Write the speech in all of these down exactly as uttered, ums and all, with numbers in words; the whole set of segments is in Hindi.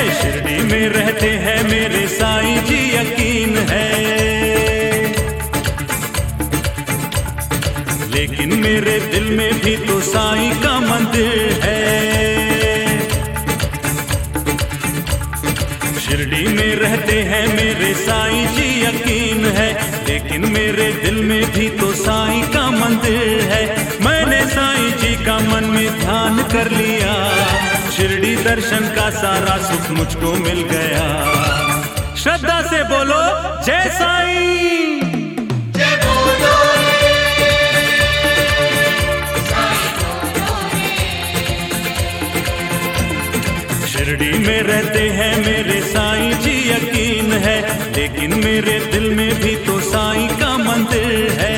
शिरडी में रहते हैं मेरे साईं जी यकीन है, लेकिन मेरे दिल में भी तो साईं का मंदिर है। शिरडी में रहते हैं मेरे साईं जी यकीन है, लेकिन मेरे दिल में भी तो साईं का मंदिर है। मैंने साईं जी का मन में ध्यान कर लिया, शिरडी दर्शन का सारा सुख मुझको मिल गया। श्रद्धा से बोलो जय साईं, जय बोलो शिरडी में रहते हैं मेरे साईं जी यकीन है, लेकिन मेरे दिल में भी तो साईं का मंदिर है।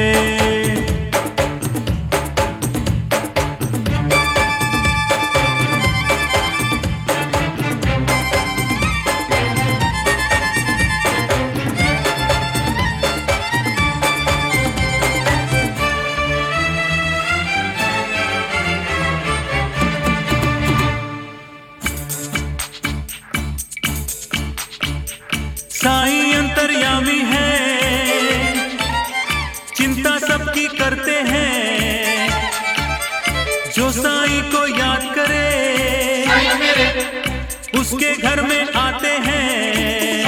साईं अंतर्यामी है, चिंता सबकी करते हैं। जो साईं को याद करे उसके घर में आते हैं।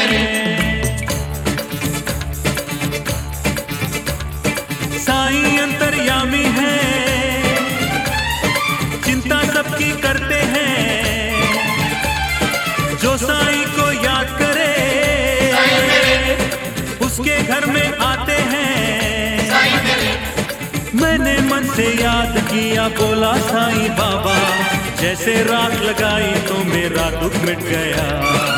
साईं अंतर्यामी है, चिंता सबकी करते हैं। जो साईं को याद करे उसके घर में आते हैं। मैंने मन से याद किया, बोला साईं बाबा, जैसे रात लगाई तो मेरा दुख मिट गया।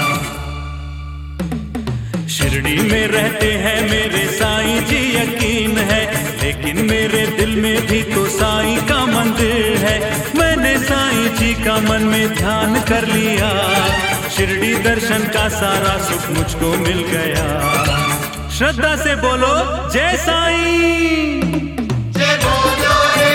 शिरडी में रहते हैं मेरे साईं जी यकीन है, लेकिन मेरे दिल में भी तो साईं का मंदिर है। मैंने साईं जी का मन में ध्यान कर लिया, शिरडी दर्शन का सारा सुख मुझको मिल गया। श्रद्धा से बोलो जय साईं, जय बोलो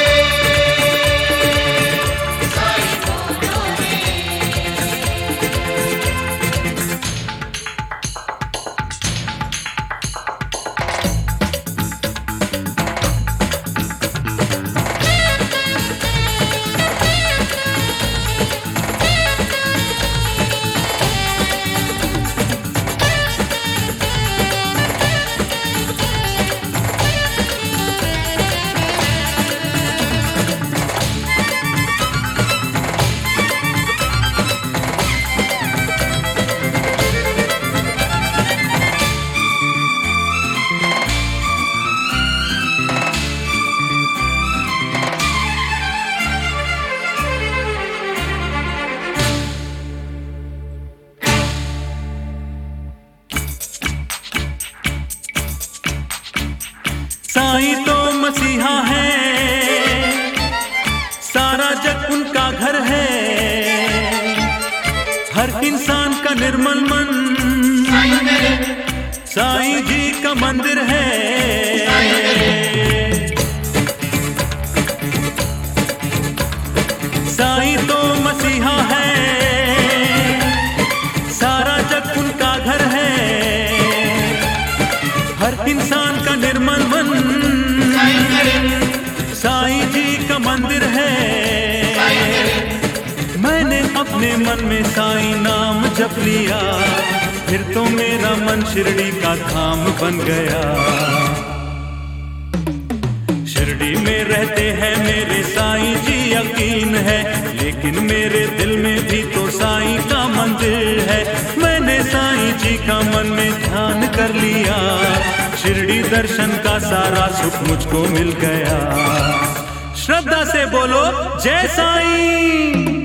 साईं तो मसीहा है, सारा जग उनका घर है। हर इंसान का निर्मल मन साईं जी का मंदिर है। साईं तो मसीहा है, सारा जग उनका घर है। हर इंसान का निर्मल मन साईं जी का मंदिर है। मैंने अपने मन में साईं नाम जप लिया, फिर तो मेरा मन शिरडी का धाम बन गया। शिरडी में रहते हैं मेरे साईं जी यकीन है, लेकिन मेरे दिल में भी तो साईं का मंदिर है। मैंने साईं जी का मन में ध्यान कर लिया, शिरडी दर्शन का सारा सुख मुझको मिल गया। श्रद्धा से बोलो जय साईं।